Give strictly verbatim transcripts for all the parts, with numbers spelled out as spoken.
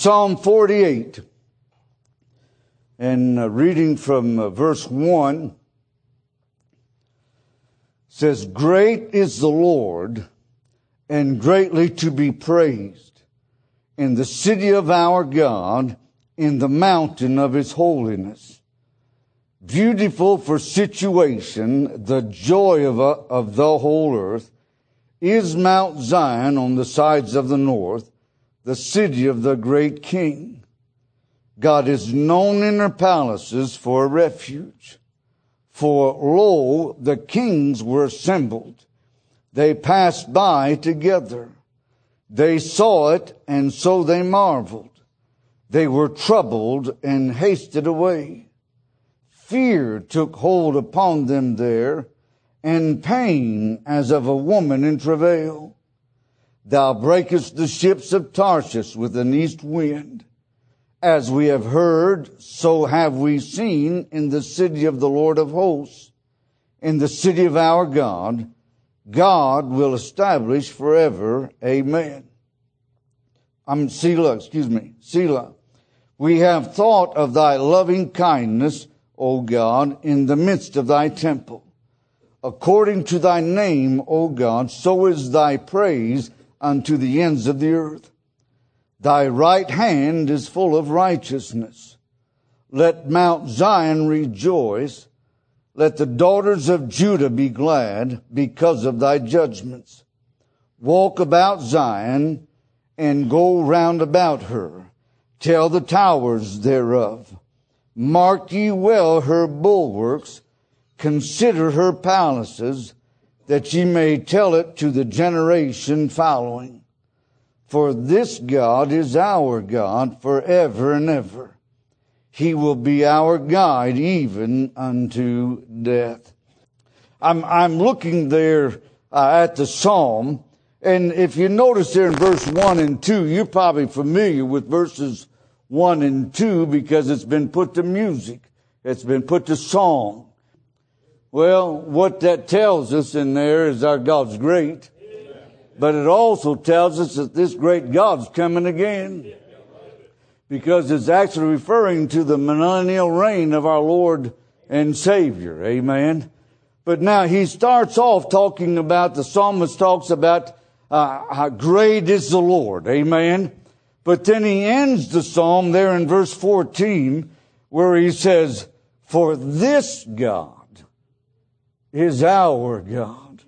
Psalm forty-eight, and uh, reading from uh, verse one, says, "Great is the Lord, and greatly to be praised, in the city of our God, in the mountain of his holiness. Beautiful for situation, the joy of, uh, of the whole earth, is Mount Zion on the sides of the north, the city of the great King. God is known in her palaces for a refuge. For lo, the kings were assembled. They passed by together. They saw it, and so they marveled. They were troubled and hasted away. Fear took hold upon them there, and pain as of a woman in travail. Thou breakest the ships of Tarshish with an east wind. As we have heard, so have we seen in the city of the Lord of hosts, in the city of our God. God will establish forever. Amen." I'm Selah, excuse me, Selah. "We have thought of thy loving kindness, O God, in the midst of thy temple. According to thy name, O God, so is thy praise unto the ends of the earth. Thy right hand is full of righteousness. Let Mount Zion rejoice. Let the daughters of Judah be glad because of thy judgments. Walk about Zion and go round about her. Tell the towers thereof. Mark ye well her bulwarks. Consider her palaces, that ye may tell it to the generation following. For this God is our God forever and ever. He will be our guide even unto death." I'm, I'm looking there uh, at the Psalm, and if you notice there in verse one and two, you're probably familiar with verses one and two because it's been put to music. It's been put to song. Well, what that tells us in there is our God's great. But it also tells us that this great God's coming again. Because it's actually referring to the millennial reign of our Lord and Savior. Amen. But now he starts off talking about, the psalmist talks about uh, how great is the Lord. Amen. But then he ends the psalm there in verse fourteen where he says, "For this God is our God."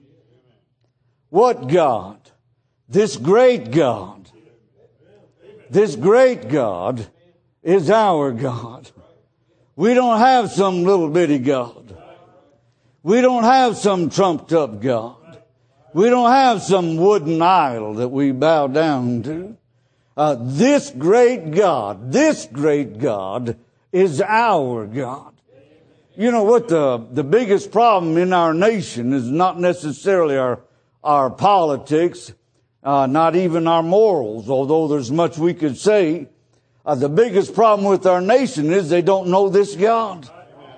What God? This great God. This great God is our God. We don't have some little bitty God. We don't have some trumped up God. We don't have some wooden idol that we bow down to. Uh, this great God, this great God is our God. You know what the, the biggest problem in our nation is not necessarily our, our politics, uh, not even our morals, although there's much we could say. Uh, the biggest problem with our nation is they don't know this God.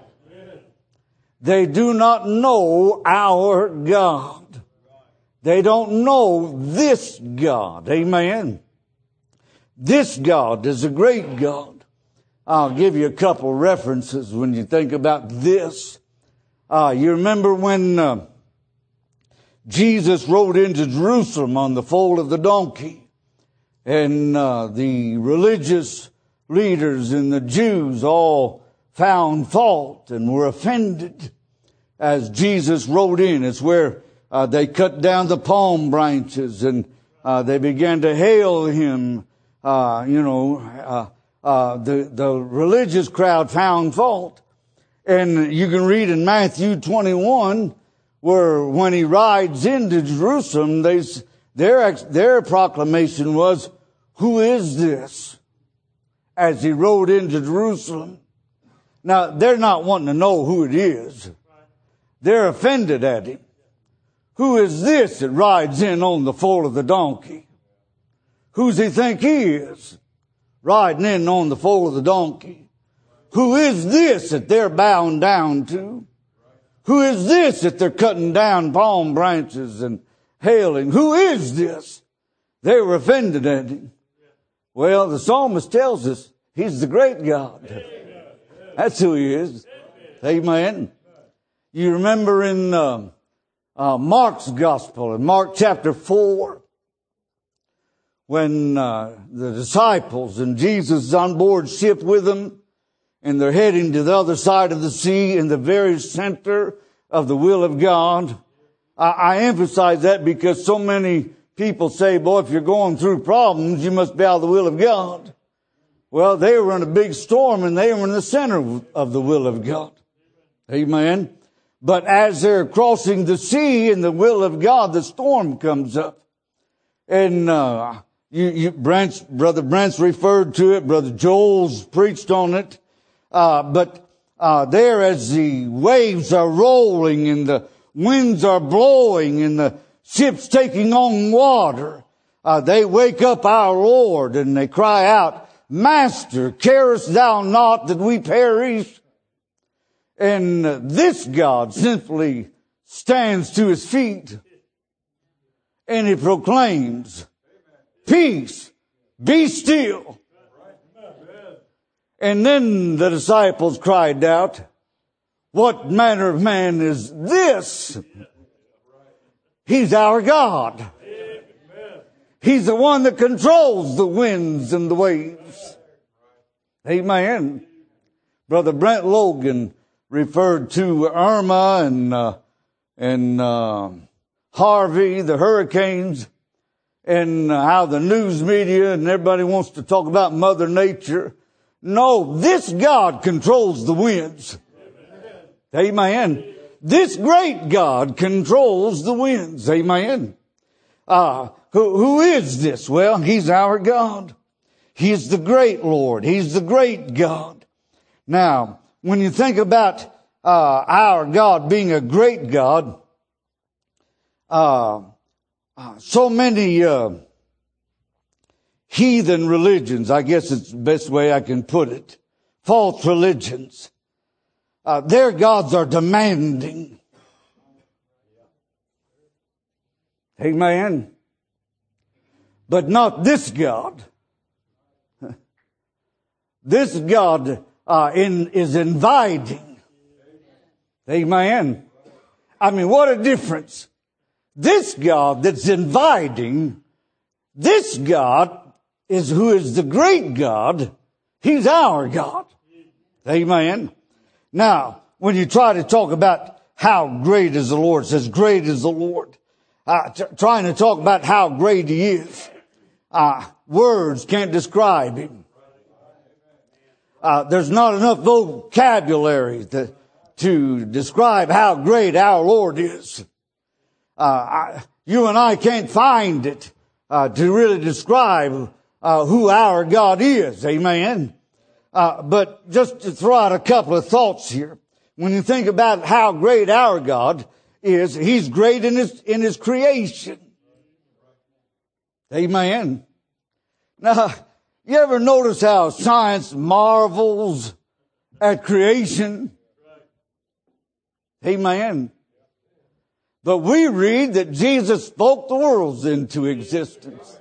They do not know our God. They don't know this God. Amen. This God is a great God. I'll give you a couple references when you think about this. Uh, you remember when uh, Jesus rode into Jerusalem on the foal of the donkey, and uh, the religious leaders and the Jews all found fault and were offended as Jesus rode in. It's where uh, they cut down the palm branches and uh, they began to hail him. Uh, you know, uh, uh, the, the religious crowd found fault. And you can read in Matthew twenty-one where when he rides into Jerusalem, they, their, their proclamation was, "Who is this?" as he rode into Jerusalem. Now, they're not wanting to know who it is. They're offended at him. Who is this that rides in on the foal of the donkey? Who's he think he is? Riding in on the foal of the donkey. Who is this that they're bowing down to? Who is this that they're cutting down palm branches and hailing? Who is this? They were offended at him. Well, the psalmist tells us He's the great God. That's who He is. Amen. You remember in uh, uh, Mark's gospel, in Mark chapter four, when uh, the disciples and Jesus is on board ship with them, and they're heading to the other side of the sea in the very center of the will of God. I, I emphasize that because so many people say, boy, if you're going through problems, you must be out of the will of God. Well, they were in a big storm and they were in the center of the will of God. Amen. But as they're crossing the sea in the will of God, the storm comes up. And, uh, you, you, Brent's, Brother Brent's referred to it. Brother Joel's preached on it. Uh, but, uh, there as the waves are rolling and the winds are blowing and the ship's taking on water, uh, they wake up our Lord and they cry out, Master, carest thou not that we perish? And uh, this God simply stands to His feet and He proclaims, peace, be still. And then the disciples cried out, what manner of man is this? He's our God. He's the one that controls the winds and the waves. Amen. Brother Brent Logan referred to Irma and uh, and uh, Harvey, the hurricanes, and how the news media and everybody wants to talk about Mother Nature. No, this God controls the winds. Amen. This great God controls the winds. Amen. Uh, who, who is this? Well, He's our God. He's the great Lord. He's the great God. Now, when you think about uh, our God being a great God, uh, uh, so many uh, heathen religions, I guess it's the best way I can put it, false religions, uh, their gods are demanding. Amen. But not this God. This God uh, in, is inviting. Amen. I mean, what a difference. This God that's inviting, this God is who is the great God. He's our God. Amen. Now, when you try to talk about how great is the Lord, it says great is the Lord. Uh, t- trying to talk about how great He is. Uh, words can't describe Him. Uh, there's not enough vocabulary to, to describe how great our Lord is. Uh, I, you and I can't find it, uh, to really describe, uh, who our God is. Amen. Uh, but just to throw out a couple of thoughts here. When you think about how great our God is, He's great in His, in His creation. Amen. Now, you ever notice how science marvels at creation? Amen. But we read that Jesus spoke the worlds into existence.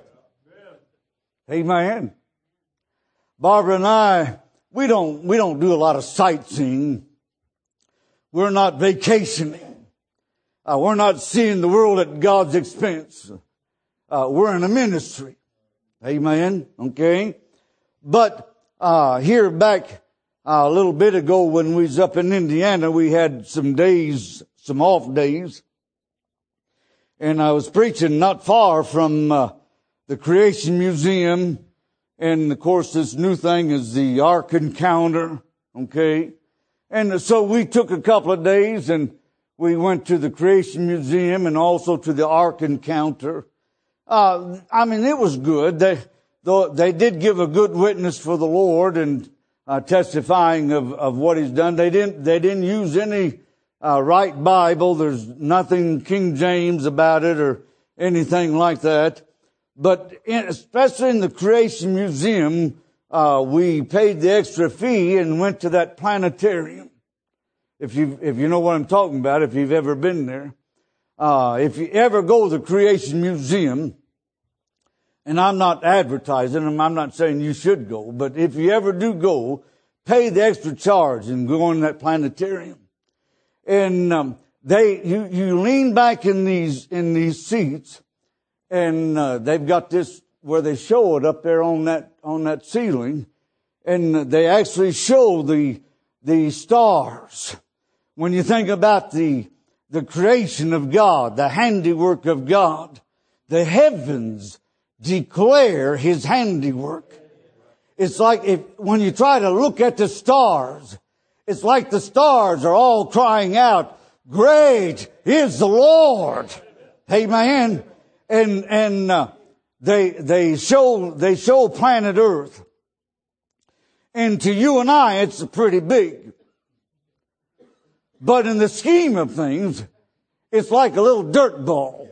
Amen. Barbara and I, we don't, we don't do a lot of sightseeing. We're not vacationing. Uh, we're not seeing the world at God's expense. Uh, we're in a ministry. Amen. Okay. But, uh, here back uh, a little bit ago when we was up in Indiana, we had some days, some off days. And I was preaching not far from, uh, the Creation Museum. And of course, this new thing is the Ark Encounter. Okay. And so we took a couple of days and we went to the Creation Museum and also to the Ark Encounter. Uh, I mean, it was good. They, though they did give a good witness for the Lord and, uh, testifying of, of what He's done. They didn't, they didn't use any, uh, right Bible. There's nothing King James about it or anything like that. But in, especially in the Creation Museum, uh, we paid the extra fee and went to that planetarium. If you, if you know what I'm talking about, if you've ever been there. Uh, if you ever go to the Creation Museum, and I'm not advertising them, I'm not saying you should go, but if you ever do go, pay the extra charge and go in that planetarium. And um, they, you, you lean back in these in these seats, and uh, they've got this where they show it up there on that on that ceiling, and they actually show the the stars. When you think about the the creation of God, the handiwork of God, the heavens declare His handiwork. It's like if when you try to look at the stars, it's like the stars are all crying out, "Great is the Lord." Amen. And and uh, they they show they show planet Earth, and to you and I, it's pretty big. But in the scheme of things, it's like a little dirt ball.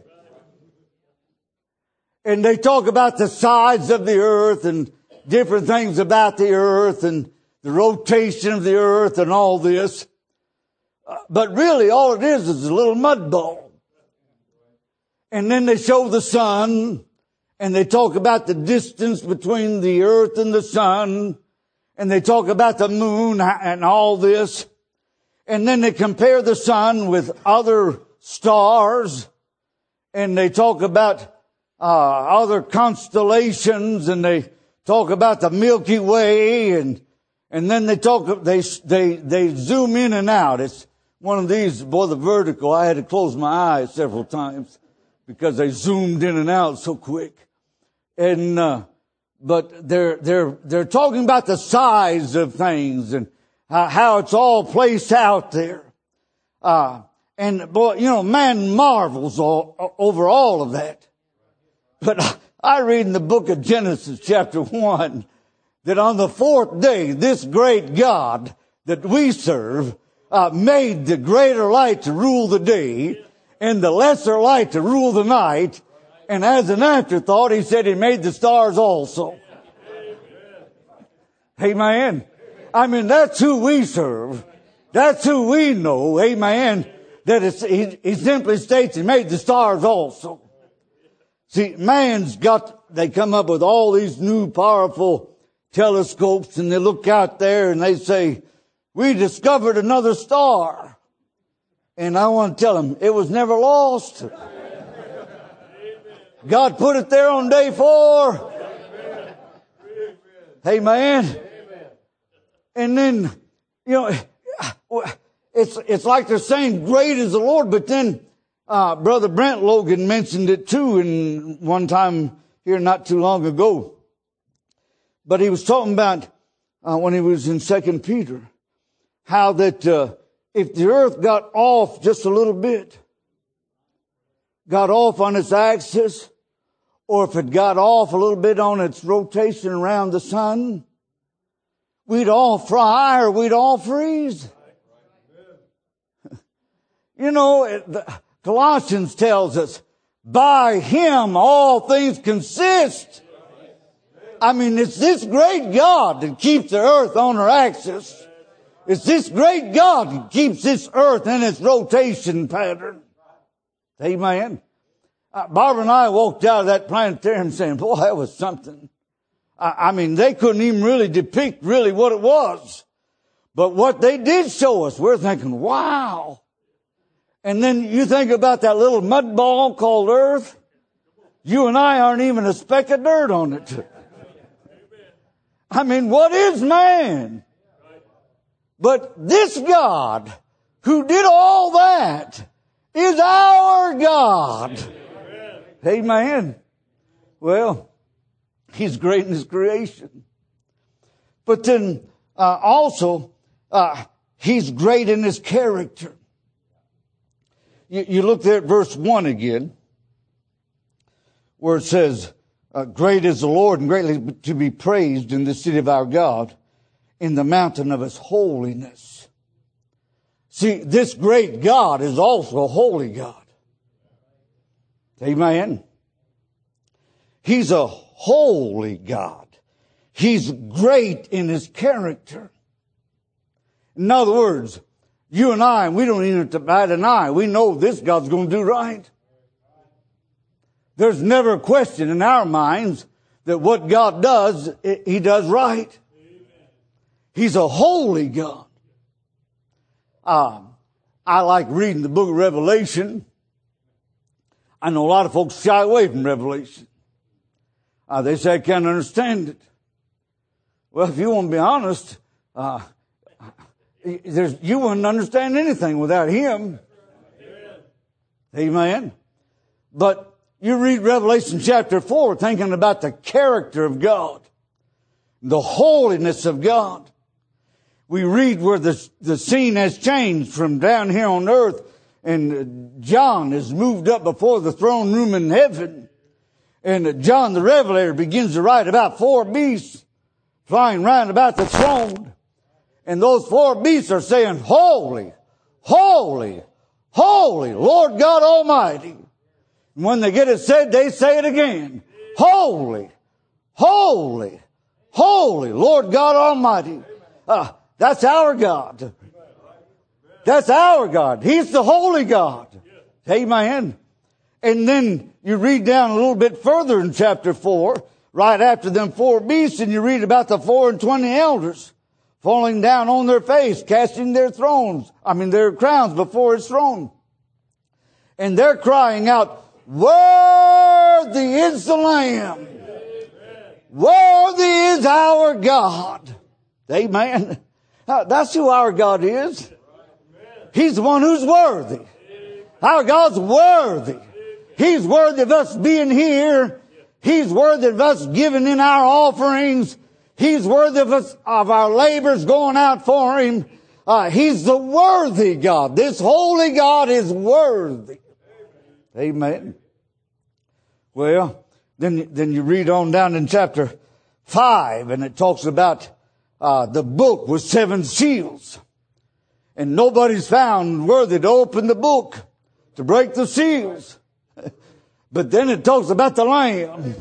And they talk about the size of the earth and different things about the earth and the rotation of the earth and all this. Uh, but really all it is is a little mud ball. And then they show the sun, and they talk about the distance between the earth and the sun, and they talk about the moon and all this. And then they compare the sun with other stars, and they talk about uh, other constellations, and they talk about the Milky Way, and and then they talk they they they zoom in and out. It's one of these, boy, the vertical. I had to close my eyes several times because they zoomed in and out so quick. And uh, but they're they're they're talking about the size of things and uh, how it's all placed out there. Uh, and boy, you know, man marvels all, over all of that. But I read in the book of Genesis chapter one that on the fourth day, this great God that we serve uh, made the greater light to rule the day and the lesser light to rule the night. And as an afterthought, he said he made the stars also. Amen. I mean, that's who we serve. That's who we know. Amen. That it's, he, he simply states he made the stars also. See, man's got, they come up with all these new powerful telescopes, and they look out there and they say, we discovered another star. And I want to tell them, it was never lost. God put it there on day four. Amen. And then, you know, it's, it's like they're saying, great is the Lord, but then, Uh, Brother Brent Logan mentioned it too in one time here not too long ago. But he was talking about, uh, when he was in Second Peter, how that, uh, if the earth got off just a little bit, got off on its axis, or if it got off a little bit on its rotation around the sun, we'd all fry or we'd all freeze. You know, it, the, Colossians tells us, by Him all things consist. I mean, it's this great God that keeps the earth on her axis. It's this great God that keeps this earth in its rotation pattern. Amen. Uh, Barbara and I walked out of that planetarium saying, boy, that was something. I, I mean, they couldn't even really depict really what it was. But what they did show us, we're thinking, wow. And then you think about that little mud ball called Earth. You and I aren't even a speck of dirt on it. I mean, what is man? But this God who did all that is our God. Amen. Well, He's great in His creation. But then uh, also, uh, He's great in His character. You, you look there at verse one again, where it says, uh, great is the Lord and greatly to be praised in the city of our God, in the mountain of His holiness. See, this great God is also a holy God. Amen. He's a holy God. He's great in His character. In other words, you and I, we don't even have to bat an eye. We know this God's going to do right. There's never a question in our minds that what God does, He does right. He's a holy God. Uh, I like reading the book of Revelation. I know a lot of folks shy away from Revelation. Uh, they say I can't understand it. Well, if you want to be honest, uh, there's, you wouldn't understand anything without Him. Amen. But you read Revelation chapter four thinking about the character of God, the holiness of God. We read where the, the scene has changed from down here on earth, and John is moved up before the throne room in heaven. And John the Revelator begins to write about four beasts flying round about the throne. And those four beasts are saying, holy, holy, holy, Lord God Almighty. And when they get it said, they say it again. Holy, holy, holy, Lord God Almighty. Uh, that's our God. That's our God. He's the holy God. Amen. And then you read down a little bit further in chapter four, right after them four beasts, and you read about the four and twenty elders falling down on their face, casting their thrones, I mean their crowns before His throne. And they're crying out, worthy is the Lamb. Worthy is our God. Amen. That's who our God is. He's the one who's worthy. Our God's worthy. He's worthy of us being here. He's worthy of us giving in our offerings. He's worthy of us, of our labors going out for Him. Uh, he's the worthy God. This holy God is worthy. Amen. Well, then, then you read on down in chapter five, and it talks about uh, the book with seven seals. And nobody's found worthy to open the book, to break the seals. But then it talks about the Lamb.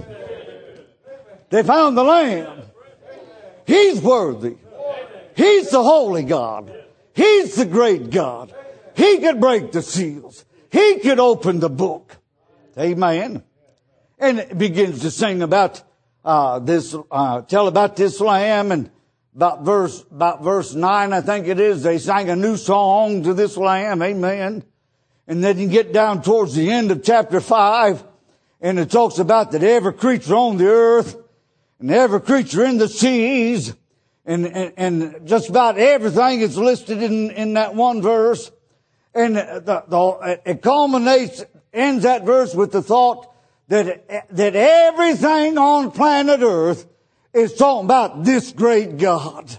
They found the Lamb. He's worthy. He's the holy God. He's the great God. He could break the seals. He could open the book. Amen. And it begins to sing about uh this, uh tell about this Lamb, and about verse, about verse nine, I think it is, they sang a new song to this Lamb. Amen. And then you get down towards the end of chapter five, and it talks about that every creature on the earth, and every creature in the seas, and, and, and just about everything is listed in, in that one verse. And the, the, it culminates, ends that verse with the thought that, that everything on planet earth is talking about this great God.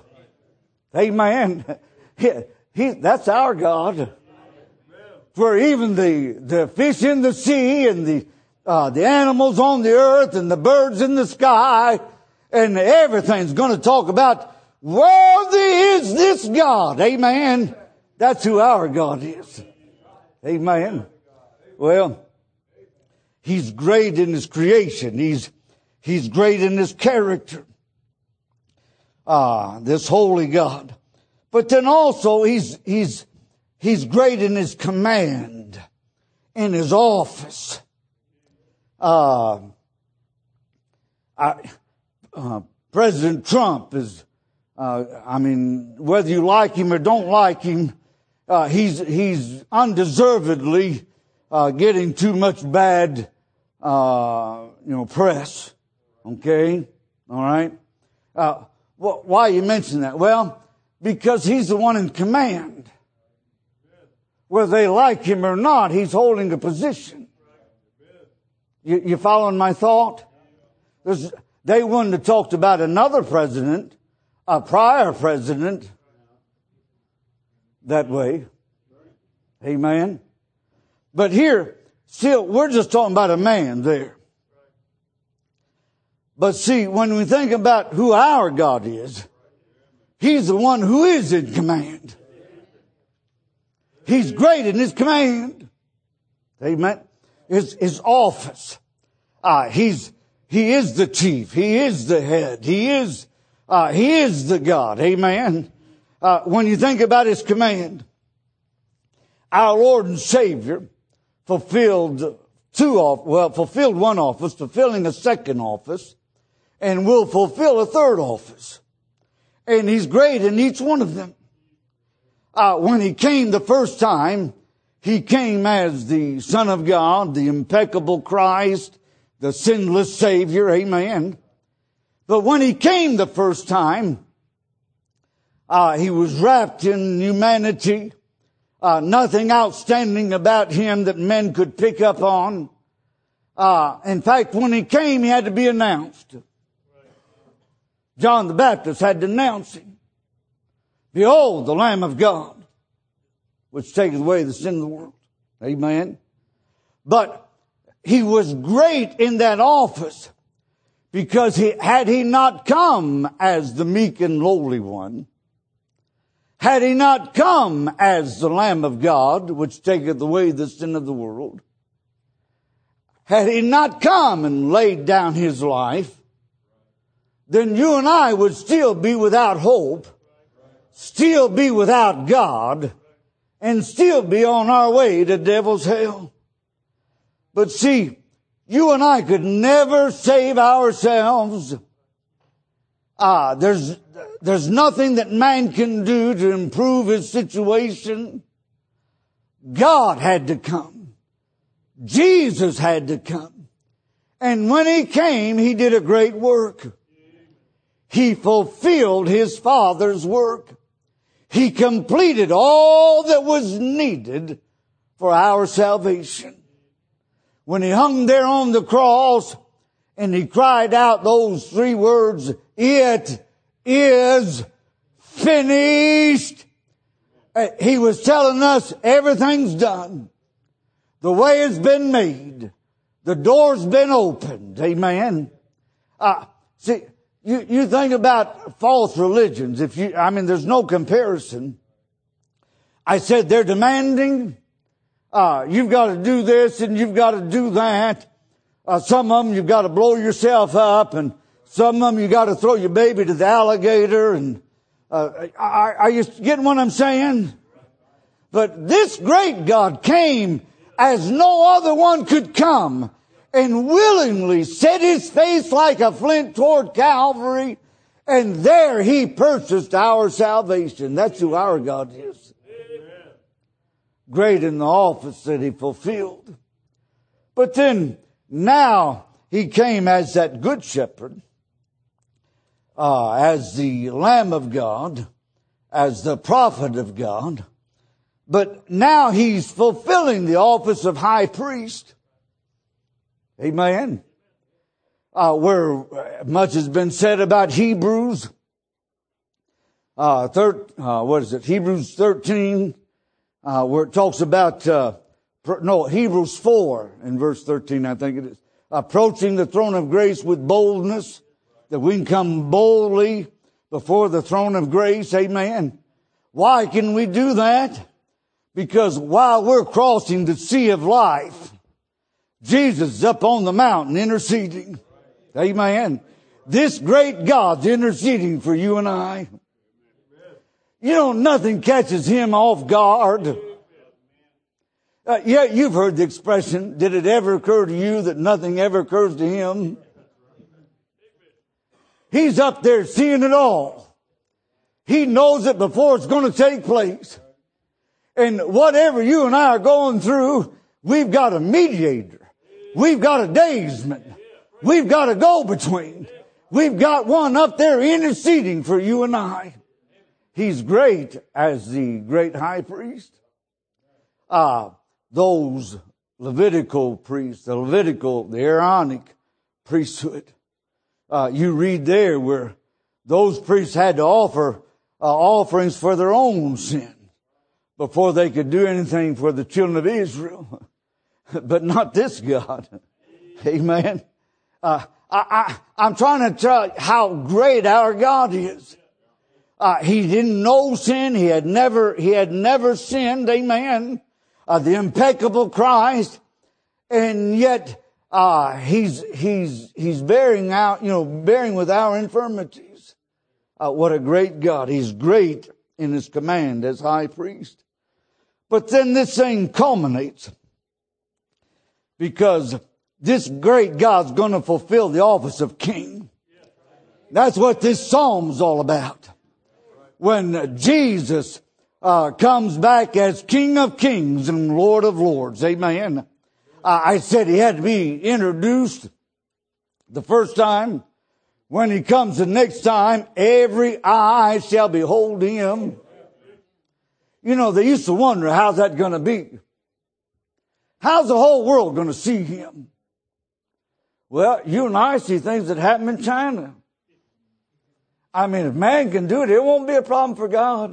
Amen. He, he, that's our God. For even the, the fish in the sea, and the, uh, the animals on the earth, and the birds in the sky, and everything's going to talk about, worthy is this God. Amen. That's who our God is. Amen. Well, He's great in His creation. He's, He's great in His character. Ah, this holy God. But then also He's, He's, He's great in His command, in His office. Uh, I, uh, President Trump is, uh, I mean, whether you like him or don't like him, uh, he's, he's undeservedly, uh, getting too much bad, uh, you know, press. Okay? All right? Uh, wh- why you mention that? Well, because he's the one in command. Whether they like him or not, he's holding a position. You, you following my thought? There's, they wouldn't have talked about another president, a prior president, that way. Amen. But here, still, we're just talking about a man there. But see, when we think about who our God is, He's the one who is in command. He's great in His command. Amen. His, his office. Uh, he's, he is the chief. He is the head. He is, uh, he is the God. Amen. Uh, when you think about His command, our Lord and Savior fulfilled two off, well, fulfilled one office, fulfilling a second office, and will fulfill a third office. And he's great in each one of them. Uh, when he came the first time, he came as the Son of God, the impeccable Christ, the sinless Savior, amen. But when he came the first time, uh, he was wrapped in humanity. Uh, nothing outstanding about him that men could pick up on. Uh, in fact, when he came, he had to be announced. John the Baptist had to announce him. Behold, the Lamb of God, which taketh away the sin of the world. Amen. But he was great in that office because he, had he not come as the meek and lowly one, had he not come as the Lamb of God, which taketh away the sin of the world, had he not come and laid down his life, then you and I would still be without hope, still be without God, and still be on our way to devil's hell. But see, you and I could never save ourselves. Ah, there's, there's nothing that man can do to improve his situation. God had to come. Jesus had to come. And when he came, he did a great work. He fulfilled his Father's work. He completed all that was needed for our salvation. When he hung there on the cross and he cried out those three words, "It is finished," he was telling us everything's done. The way has been made. The door's been opened. Amen. Uh, see, you, you think about false religions. If you, I mean, there's no comparison. I said they're demanding. Uh, you've got to do this and you've got to do that. Uh, some of them you've got to blow yourself up, and some of them you got to throw your baby to the alligator. And uh, are, are you getting what I'm saying? But this great God came as no other one could come, and willingly set his face like a flint toward Calvary, and there he purchased our salvation. That's who our God is. Amen. Great in the office that he fulfilled. But then, now he came as that good shepherd, uh, as the Lamb of God, as the prophet of God. But now he's fulfilling the office of high priest. Amen. Uh, where much has been said about Hebrews. Uh, thir- uh, what is it? Hebrews thirteen, uh, where it talks about, uh, pr- no, Hebrews four in verse thirteen, I think it is. Approaching the throne of grace with boldness, that we can come boldly before the throne of grace. Amen. Why can we do that? Because while we're crossing the sea of life, Jesus is up on the mountain interceding. Amen. This great God's interceding for you and I. You know, nothing catches him off guard. Uh, yeah, you've heard the expression, did it ever occur to you that nothing ever occurs to him? He's up there seeing it all. He knows it before it's going to take place. And whatever you and I are going through, we've got a mediator. We've got a daysman. We've got a go-between. We've got one up there interceding for you and I. He's great as the great high priest. Ah, those Levitical priests, the Levitical, the Aaronic priesthood. Uh, you read there where those priests had to offer uh, offerings for their own sin before they could do anything for the children of Israel. But not this God. Amen. Uh, I, I, I'm trying to tell you how great our God is. Uh, he didn't know sin. He had never, he had never sinned. Amen. Uh, the impeccable Christ. And yet, uh, he's, he's, he's bearing out, you know, bearing with our infirmities. Uh, what a great God. He's great in his command as high priest. But then this thing culminates. because this great God's going to fulfill the office of king. That's what this psalm's all about. When Jesus uh, comes back as King of Kings and Lord of Lords. Amen. Uh, I said he had to be introduced the first time. When he comes the next time, every eye shall behold him. You know, they used to wonder, how's that going to be? How's the whole world going to see him? Well, you and I see things that happen in China. I mean, if man can do it, it won't be a problem for God.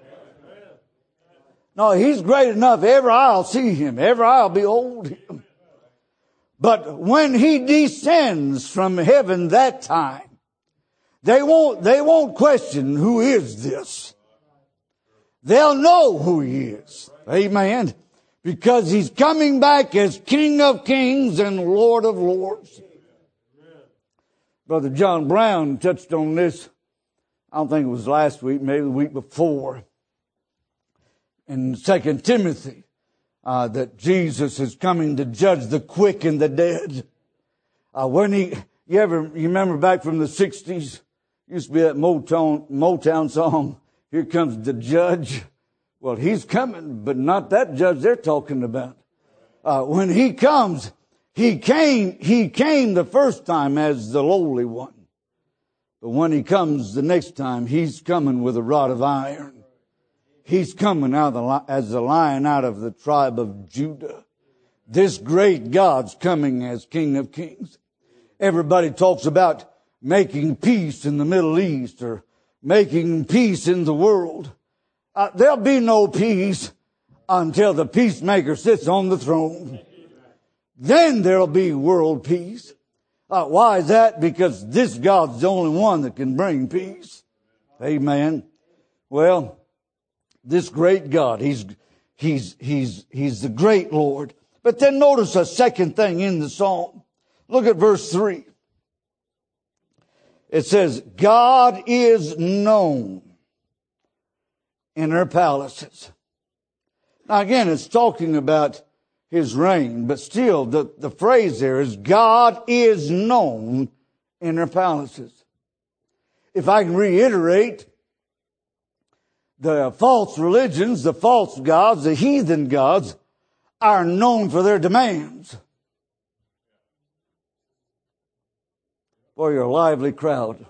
No, he's great enough. Every eye will see him. Every eye will behold him. But when he descends from heaven that time, they won't, they won't question, who is this? They'll know who he is. Amen. Because he's coming back as King of Kings and Lord of Lords. Brother John Brown touched on this. I don't think it was last week, maybe the week before. In Second Timothy, uh, that Jesus is coming to judge the quick and the dead. Uh, when he, you ever, you remember back from the sixties, used to be that Motown, Motown song, Here Comes the Judge. Well, he's coming, but not that judge they're talking about. Uh, when he comes, he came, he came the first time as the lowly one. But when he comes the next time, he's coming with a rod of iron. He's coming out of the, as a lion out of the tribe of Judah. This great God's coming as King of Kings. Everybody talks about making peace in the Middle East or making peace in the world. Uh, there'll be no peace until the peacemaker sits on the throne. Then there'll be world peace. Uh, why is that? Because this God's the only one that can bring peace. Amen. Well, this great God, he's, he's, he's, he's the great Lord. But then notice a second thing in the psalm. Look at verse three. It says, God is known in her palaces. Now again, it's talking about his reign, but still the, the phrase there is God is known in her palaces. If I can reiterate, the false religions, the false gods, the heathen gods are known for their demands. Boy, you're a lively crowd.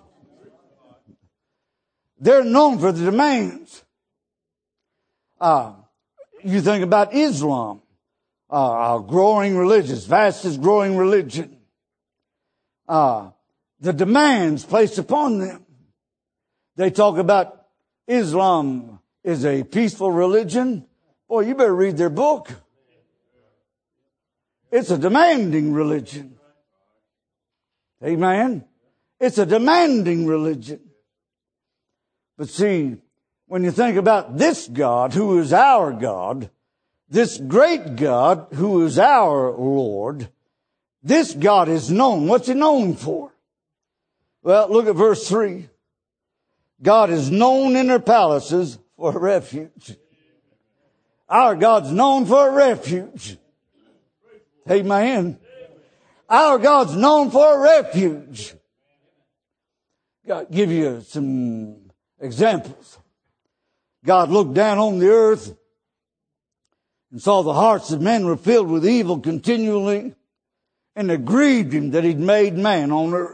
They're known for the demands. Uh, you think about Islam, uh, a growing religion, fastest growing religion. Uh, the demands placed upon them. They talk about Islam is a peaceful religion. Boy, you better read their book. It's a demanding religion. Amen. It's a demanding religion. But see, when you think about this God who is our God, this great God who is our Lord, this God is known. What's he known for? Well, look at verse three. God is known in her palaces for a refuge. Our God's known for a refuge. Amen. Our God's known for a refuge. God, give you some examples. God looked down on the earth and saw the hearts of men were filled with evil continually, and it grieved him that he'd made man on earth.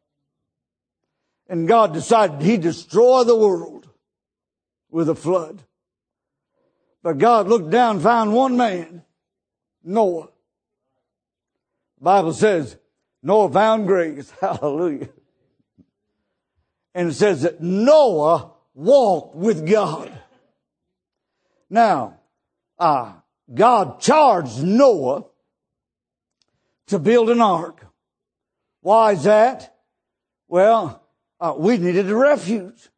And God decided he'd destroy the world with a flood. But God looked down and found one man, Noah. The Bible says Noah found grace. Hallelujah. And it says that Noah walked with God. Now, uh, God charged Noah to build an ark. Why is that? Well, Uh, we needed a refuge.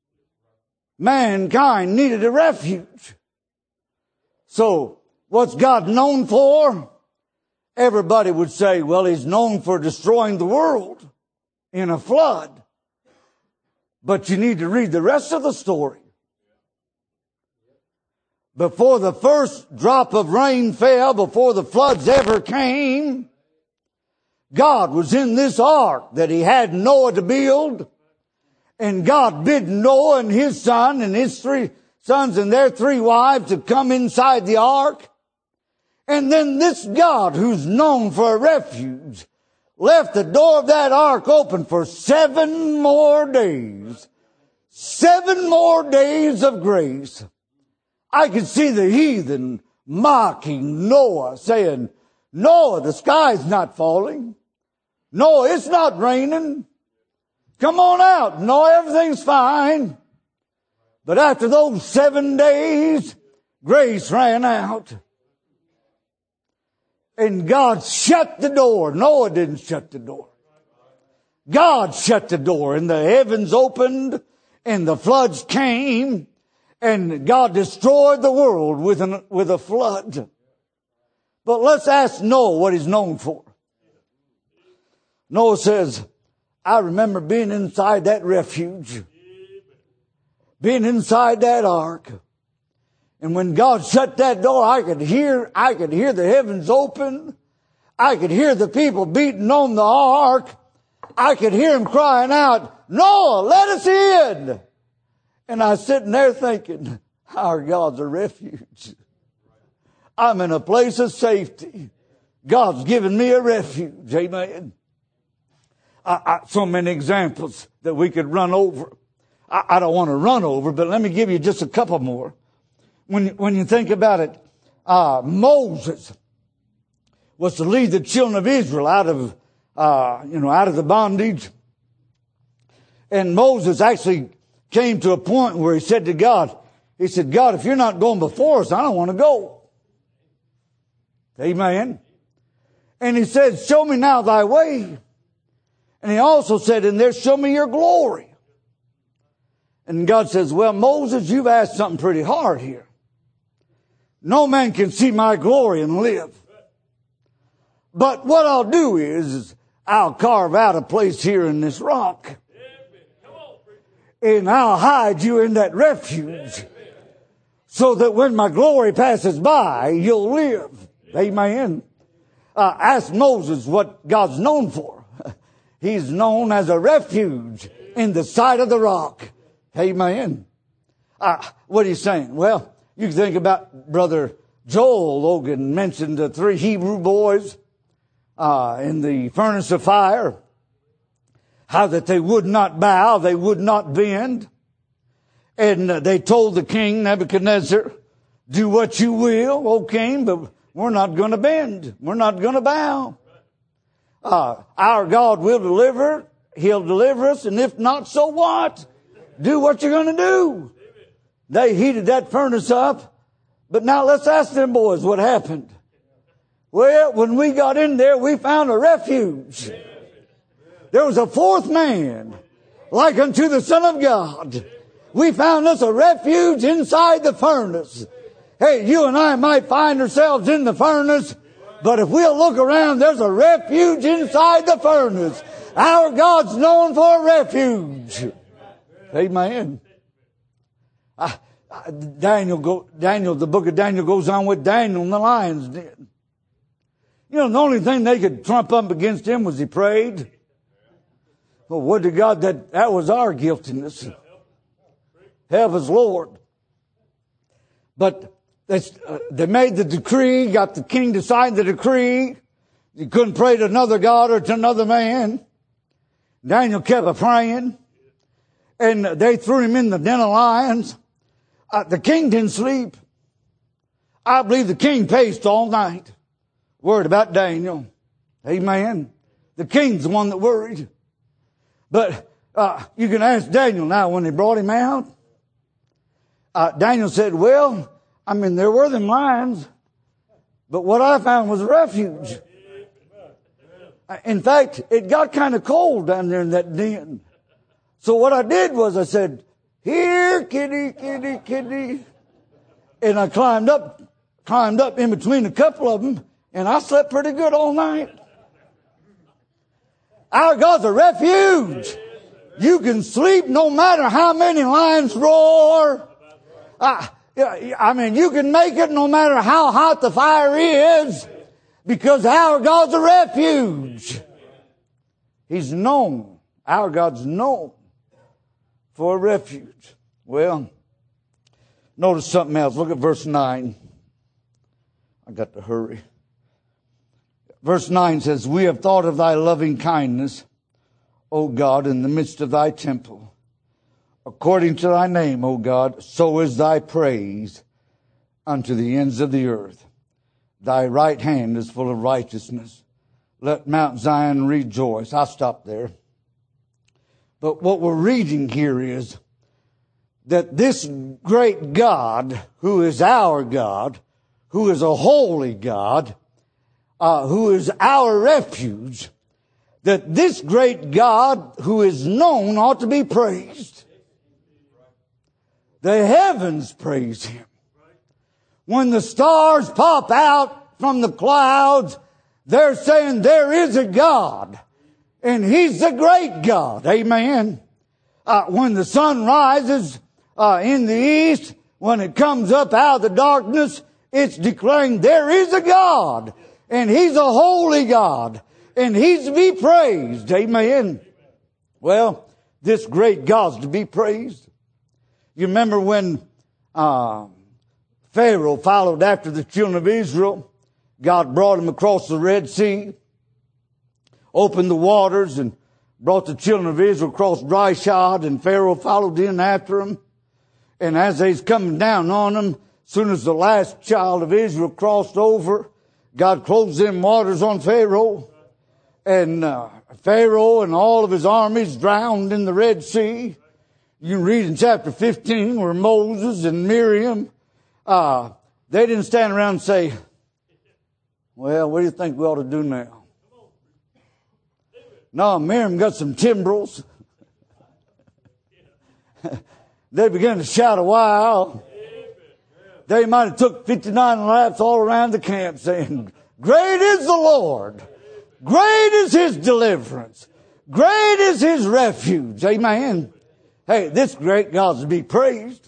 Mankind needed a refuge. So, what's God known for? Everybody would say, well, he's known for destroying the world in a flood. But you need to read the rest of the story. before the first drop of rain fell, before the floods ever came, God was in this ark that he had Noah to build. And God bid Noah and his son and his three sons and their three wives to come inside the ark. And then this God, who's known for a refuge, left the door of that ark open for seven more days. Seven more days of grace. I could see the heathen mocking Noah, saying, Noah, the sky's not falling. Noah, it's not raining. Come on out. Noah, everything's fine. But after those seven days, grace ran out. And God shut the door. Noah didn't shut the door. God shut the door, and the heavens opened, and the floods came, and God destroyed the world with an, with a flood. But let's ask Noah what he's known for. Noah says, I remember being inside that refuge, being inside that ark. And when God shut that door, I could hear, I could hear the heavens open. I could hear the people beating on the ark. I could hear them crying out, Noah, let us in. And I was sitting there thinking, our God's a refuge. I'm in a place of safety. God's given me a refuge. Amen. I, I, so many examples that we could run over. I, I don't want to run over, but let me give you just a couple more. When, when you think about it, uh, Moses was to lead the children of Israel out of, uh, you know, out of the bondage. And Moses actually came to a point where he said to God, he said, God, if you're not going before us, I don't want to go. Amen. And he said, show me now thy way. And he also said in there, show me your glory. And God says, well, Moses, you've asked something pretty hard here. No man can see my glory and live. But what I'll do is, is I'll carve out a place here in this rock. And I'll hide you in that refuge. So that when my glory passes by, you'll live. Amen. Uh, ask Moses what God's known for. He's known as a refuge in the side of the rock. Amen. Uh, what are you saying? Well, you can think about Brother Joel Logan mentioned the three Hebrew boys uh, in the furnace of fire. How that they would not bow, they would not bend. And uh, they told the king Nebuchadnezzar, do what you will, O king, but we're not going to bend. We're not going to bow. Uh, our God will deliver. He'll deliver us. And if not, so what? Do what you're going to do. They heated that furnace up. But now let's ask them boys what happened. Well, when we got in there, we found a refuge. There was a fourth man, like unto the Son of God. We found us a refuge inside the furnace. Hey, you and I might find ourselves in the furnace, but if we'll look around, there's a refuge inside the furnace. Our God's known for a refuge. Amen. I, I, Daniel, go, Daniel, the book of Daniel goes on with Daniel and the lions den. You know, the only thing they could trump up against him was he prayed. Well, would to God that that was our guiltiness. Help us, Lord. But they, uh, they made the decree, got the king to sign the decree. He couldn't pray to another God or to another man. Daniel kept a praying. And they threw him in the den of lions. Uh, the king didn't sleep. I believe the king paced all night. Worried about Daniel. Amen. The king's the one that worried. But uh, you can ask Daniel now when they brought him out. Uh, Daniel said, well, I mean, there were them lions, but what I found was a refuge. In fact, it got kind of cold down there in that den. So what I did was I said, here, kitty, kitty, kitty. And I climbed up, climbed up in between a couple of them, and I slept pretty good all night. Our God's a refuge. You can sleep no matter how many lions roar. Uh, Yeah, I mean, you can make it no matter how hot the fire is, because our God's a refuge. He's known. Our God's known for a refuge. Well, notice something else. Look at verse nine. I got to hurry. Verse nine says, we have thought of thy loving kindness, O God, in the midst of thy temple. According to thy name, O God, so is thy praise unto the ends of the earth. Thy right hand is full of righteousness. Let Mount Zion rejoice. I'll stop there. But what we're reading here is that this great God, who is our God, who is a holy God, uh, who is our refuge, that this great God who is known ought to be praised. The heavens praise him. When the stars pop out from the clouds, they're saying there is a God, and he's the great God. Amen. Uh, when the sun rises uh, in the east, when it comes up out of the darkness, it's declaring there is a God, and he's a holy God, and he's to be praised. Amen. Well, this great God's to be praised. You remember when uh, Pharaoh followed after the children of Israel? God brought them across the Red Sea, opened the waters, and brought the children of Israel across dry shod, and Pharaoh followed in after them. And as they was coming down on them, as soon as the last child of Israel crossed over, God closed them waters on Pharaoh. And uh, Pharaoh and all of his armies drowned in the Red Sea. You can read in chapter fifteen where Moses and Miriam, uh, they didn't stand around and say, well, what do you think we ought to do now? No, Miriam got some timbrels. They began to shout a while. They might have took fifty-nine laps all around the camp saying, great is the Lord. Great is his deliverance. Great is his refuge. Amen. Hey, this great God's to be praised.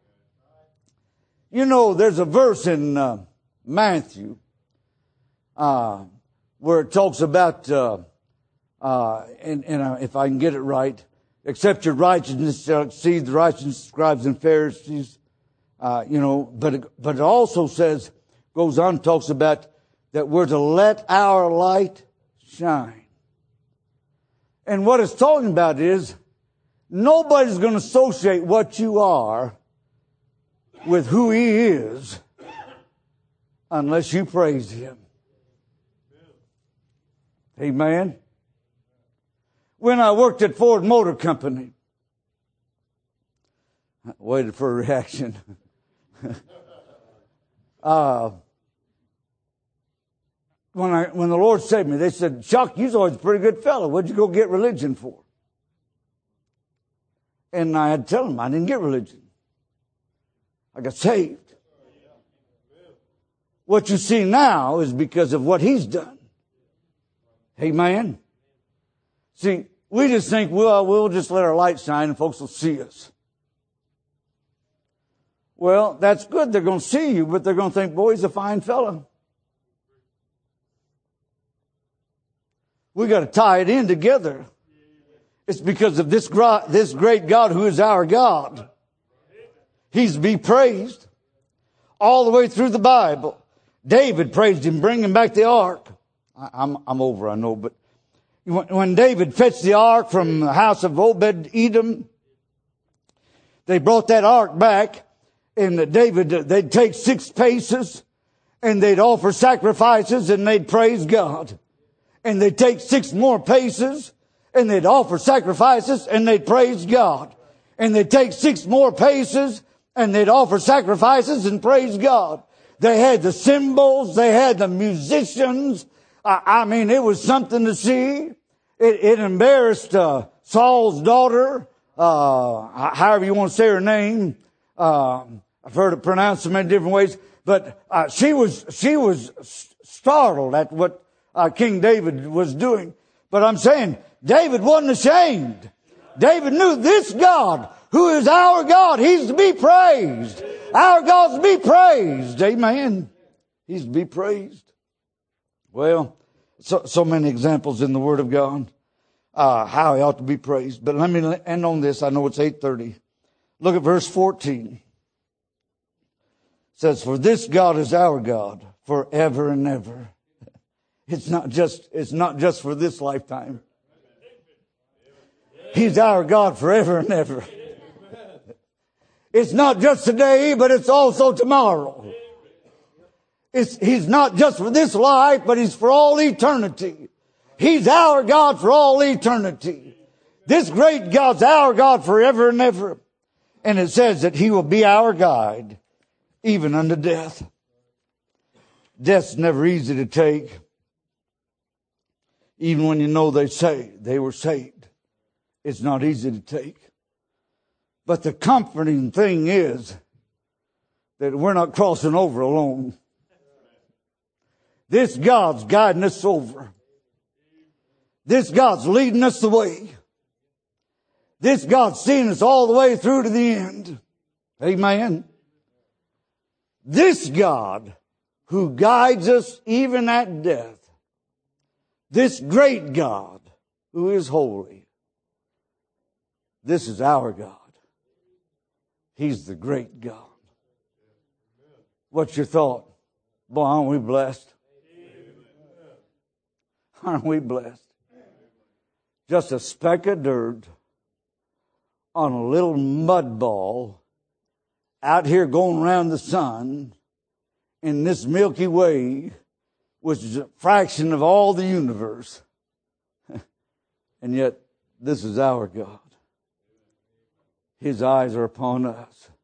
You know, there's a verse in uh, Matthew uh, where it talks about, uh, uh, and, and uh, if I can get it right, except your righteousness shall exceed the righteousness of scribes and Pharisees. Uh, you know, but it, but it also says, goes on and talks about that we're to let our light shine. And what it's talking about is nobody's going to associate what you are with who he is unless you praise him. Amen. When I worked at Ford Motor Company, I waited for a reaction. uh, when I when the Lord saved me, they said, Chuck, you're always a pretty good fellow. What'd you go get religion for? And I had to tell them I didn't get religion. I got saved. What you see now is because of what he's done. Amen. See, we just think, well, we'll just let our light shine and folks will see us. Well, that's good. They're going to see you, but they're going to think, boy, he's a fine fellow. We got to tie it in together. It's because of this, this great God who is our God. He's to be praised all the way through the Bible. David praised him, bringing back the ark. I, I'm, I'm over, I know, but when, when David fetched the ark from the house of Obed-Edom, they brought that ark back, and David, they'd take six paces, and they'd offer sacrifices, and they'd praise God. And they'd take six more paces, and they'd offer sacrifices, and they'd praise God. And they'd take six more paces, and they'd offer sacrifices and praise God. They had the cymbals, they had the musicians. I, I mean, it was something to see. It, it embarrassed uh, Saul's daughter, uh, however you want to say her name. Uh, I've heard it pronounced in many different ways, but uh, she was she was startled at what uh, King David was doing. But I'm saying David wasn't ashamed. David knew this God who is our God. He's to be praised. Our God's to be praised. Amen. He's to be praised. Well, so, so many examples in the Word of God, uh, how He ought to be praised. But let me end on this. I know it's eight thirty. Look at verse fourteen. It says, for this God is our God forever and ever. It's not just, it's not just for this lifetime. He's our God forever and ever. It's not just today, but it's also tomorrow. It's, he's not just for this life, but He's for all eternity. He's our God for all eternity. This great God's our God forever and ever. And it says that He will be our guide, even unto death. Death's never easy to take. Even when you know they say they were saved, it's not easy to take. But the comforting thing is that we're not crossing over alone. This God's guiding us over. This God's leading us the way. This God's seeing us all the way through to the end. Amen. This God who guides us even at death. This great God who is holy. This is our God. He's the great God. What's your thought? Boy, aren't we blessed? Aren't we blessed? Just a speck of dirt on a little mud ball out here going around the sun in this Milky Way, which is a fraction of all the universe. And yet, this is our God. His eyes are upon us.